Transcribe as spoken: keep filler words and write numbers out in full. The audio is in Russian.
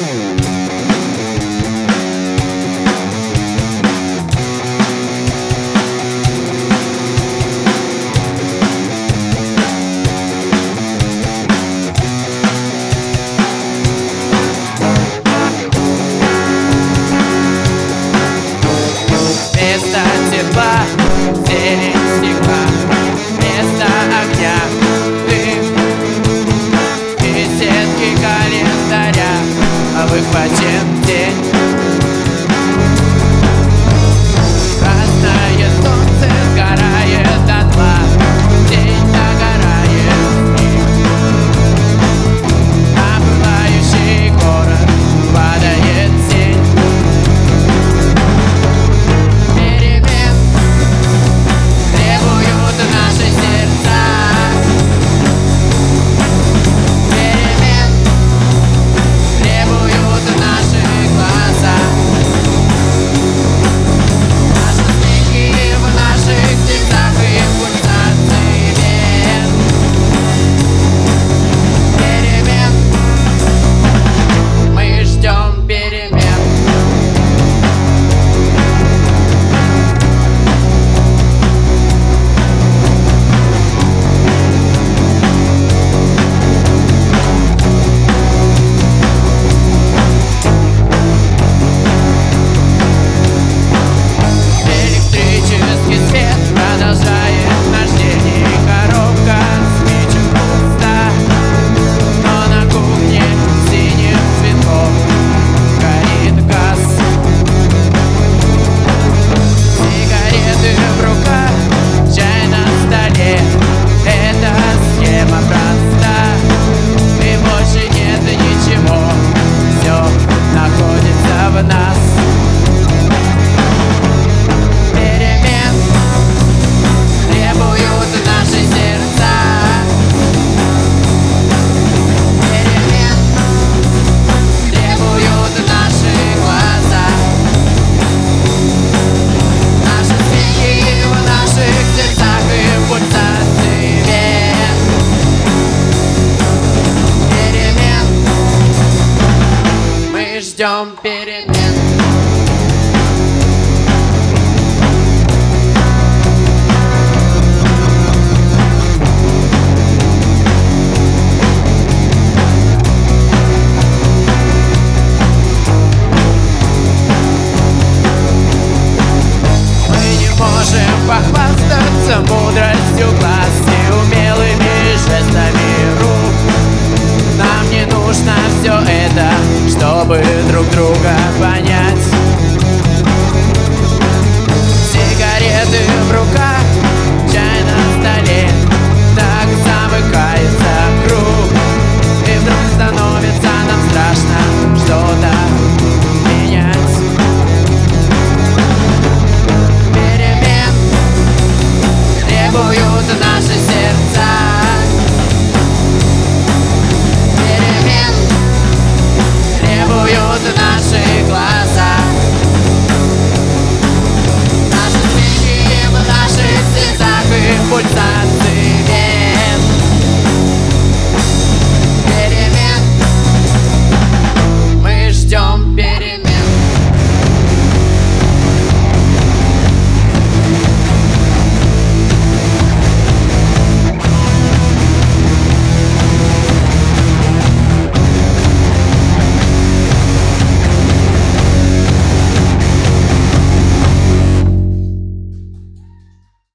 Вместо тепла зелень стекла, вместо огня дым, и сетки календаря выхвачен день. Красное солнце сгорает дотла, день догорает с ним. На пылающий город падает тень. Перемен требуют наши сердца, перемен требуют наши глаза. Наши смехи в наших сердцах и пульсации вен. Перемен, мы ждем перемен. Электрический свет продолжает наш день, и коробка спичек пуста, но на кухне синим цветком горит газ. Сигареты в руках, чай на столе, эта схема проста, и больше нет ничего, все находится в нас. Перемен требуют наши сердца, перемен требуют наши глаза. Наши смехи в наших сердцах и пульсации вен. Перемен, мы ждем перемен. Можем похвастаться мудростью глаз и умелыми жестами рук. Нам не нужно все это, чтобы друг друга понять.